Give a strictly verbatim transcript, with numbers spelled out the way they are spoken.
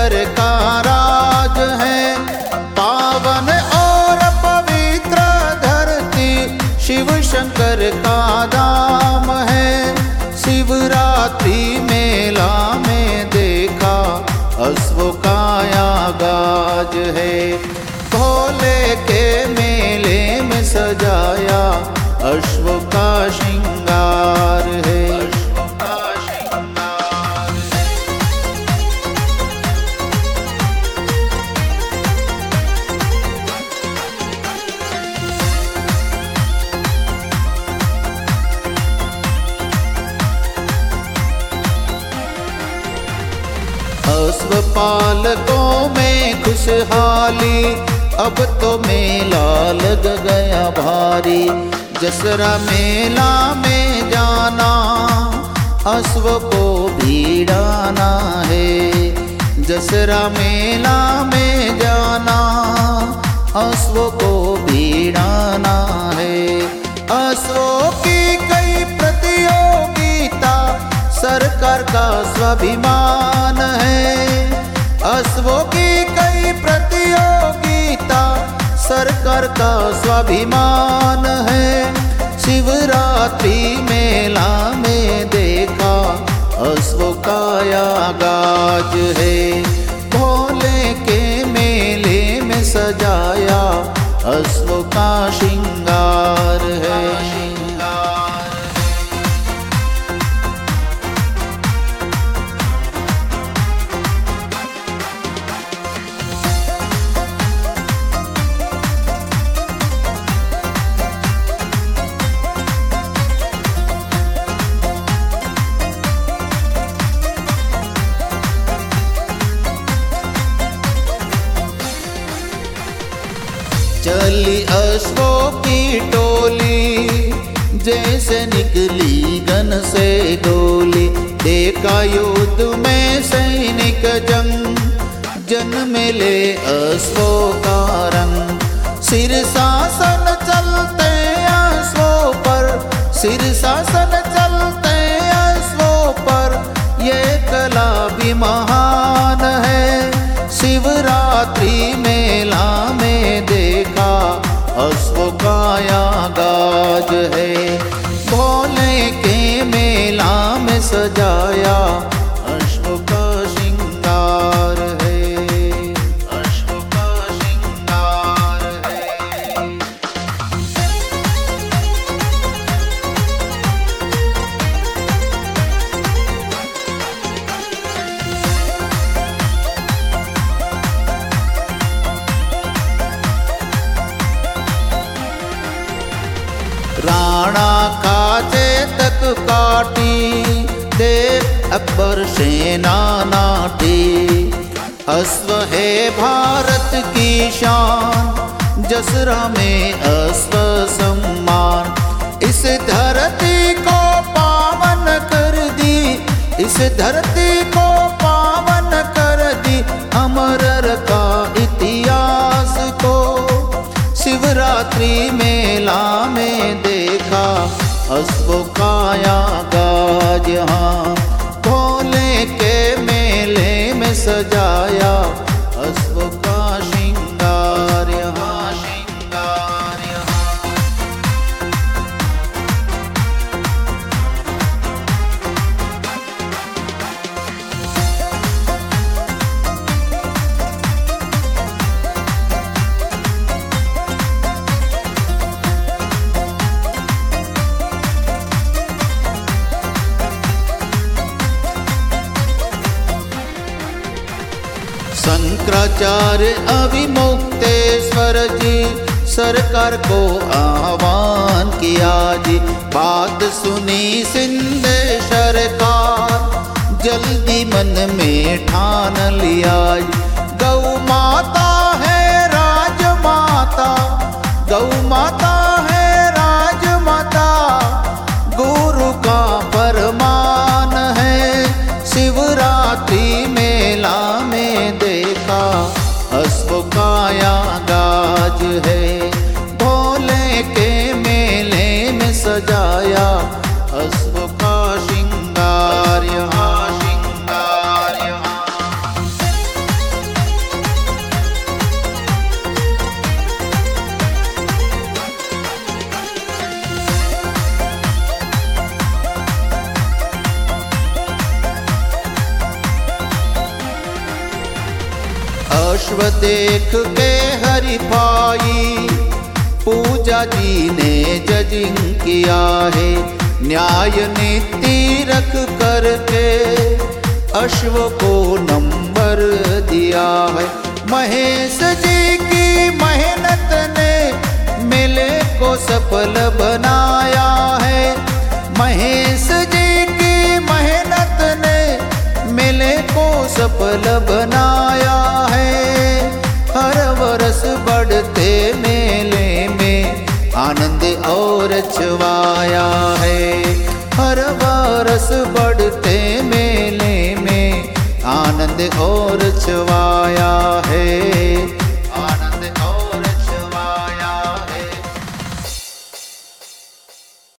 शंकर का राज है। पावन और पवित्र धरती शिव शंकर का धाम है। शिवरात्रि मेला में देखा अश्वों का गाज है। भोले के मेले में सजाया अश्वों का श्रृंगार है। अश्व पालकों में खुशहाली अब तो मेला लग गया भारी। जसरा मेला में जाना अश्व को भिड़ाना है। जसरा मेला में जाना अश्व को भिड़ाना है। अश्वों की कई प्रतियोगिता सरकार का स्वाभिमान है। अश्वों की कई प्रतियोगिता सरकार का स्वाभिमान है। शिवरात्रि मेला में देखा अश्वों का गाज है। भोले के मेले में सजाया अश्वों का श्रृंगार है। चली अश्वों की टोली जैसे निकली गन से गोली। देखा युद्ध में सैनिक जंग जन मिले अश्वों का रंग। सिर शासन चलते अश्वों पर, सिर शासन चलते अश्वों पर, ये कला भी महान है। शिवरात्रि मेला में देखा अश्वों का गाज है। भोले के मेला में सजाया अश्वों का श्रृंगार है। अश्वों का श्रृंगार है। राणा का चेतक काटी देव अकबर सेना नाटी। अश्व है भारत की शान जसरा में अश्व सम्मान। इस धरती को पावन कर दी, इस धरती को पावन कर दी। अमर का इतिहास को शिवरात्रि मेला में देखा अश्वों का गाज। यहाँ भोले के मेले में सजाया अश्वों का श्रृंगार। यहाँ श्रृंगार यहाँ शंकराचार्य अविमुक्तेश्वर जी सरकार को आह्वान किया जी। बात सुनी सिंधे सरकार जल्दी मन में ठान लिया। गौ माता है राजमाता, गौ माता है राजमाता, गुरु का फरमान है। शिवरात्रि मेला में देखा अश्वों का गाज है। भोले के मेले में सजाया अश्वों का श्रृंगार। यहाँ श्रृंगार यहाँ अश्व देख के हरिफाई पूजा जी ने जजिंग किया है। न्याय नीति रख करके अश्व को नंबर दिया है। महेश जी की मेहनत ने मेले को सफल बनाया है। महेश जी की मेहनत ने मेले को सफल बनाया है। हर वर्ष बढ़ते मेले में आनंद और छवाया है। हर वर्ष बढ़ते मेले में आनंद और